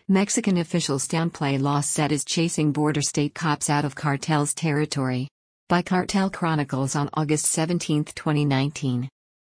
Mexican officials downplay Los Zetas chasing border state cops out of cartel's territory. By Cartel Chronicles on August 17, 2019.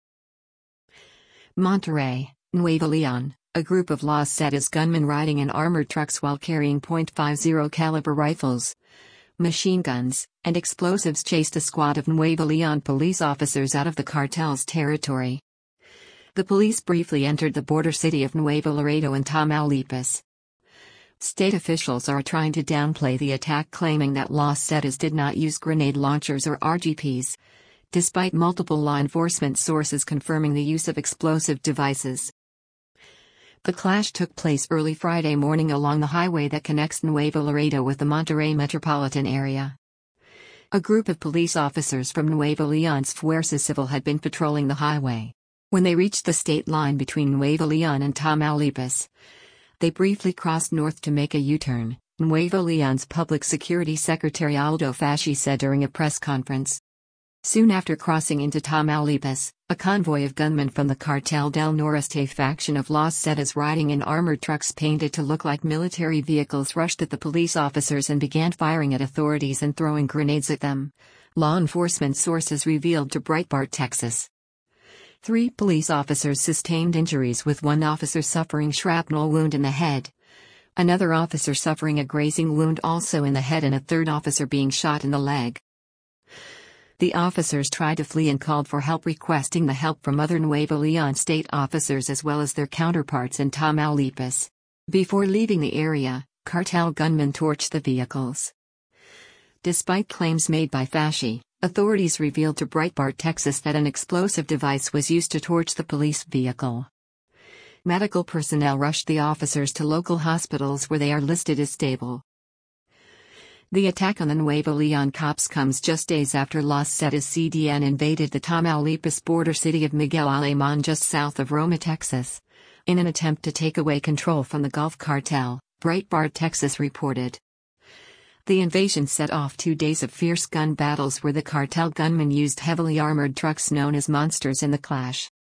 Monterrey, Nuevo Leon. A group of Los Zetas gunmen riding in armored trucks while carrying .50 caliber rifles, machine guns, and explosives chased a squad of Nuevo Leon police officers out of the cartel's territory. The police briefly entered the border city of Nuevo Laredo in Tamaulipas. State officials are trying to downplay the attack, claiming that Los Zetas did not use grenade launchers or RGPs, despite multiple law enforcement sources confirming the use of explosive devices. The clash took place early Friday morning along the highway that connects Nuevo Laredo with the Monterrey metropolitan area. A group of police officers from Nuevo Leon's Fuerza Civil had been patrolling the highway. When they reached the state line between Nuevo Leon and Tamaulipas, they briefly crossed north to make a U-turn, Nuevo Leon's Public Security Secretary Aldo Fasci said during a press conference. Soon after crossing into Tamaulipas, a convoy of gunmen from the Cartel del Noreste faction of Los Zetas riding in armored trucks painted to look like military vehicles rushed at the police officers and began firing at authorities and throwing grenades at them, law enforcement sources revealed to Breitbart, Texas. 3 police officers sustained injuries, with one officer suffering shrapnel wound in the head, another officer suffering a grazing wound also in the head, and a third officer being shot in the leg. The officers tried to flee and called for help, requesting the help from other Nuevo Leon state officers as well as their counterparts in Tamaulipas. Before leaving the area, cartel gunmen torched the vehicles. Despite claims made by Fasci, authorities revealed to Breitbart, Texas that an explosive device was used to torch the police vehicle. Medical personnel rushed the officers to local hospitals where they are listed as stable. The attack on the Nuevo Leon cops comes just days after Los Zetas CDN invaded the Tamaulipas border city of Miguel Alemán just south of Roma, Texas, in an attempt to take away control from the Gulf Cartel, Breitbart, Texas reported. The invasion set off 2 days of fierce gun battles where the cartel gunmen used heavily armored trucks known as monsters in the clash.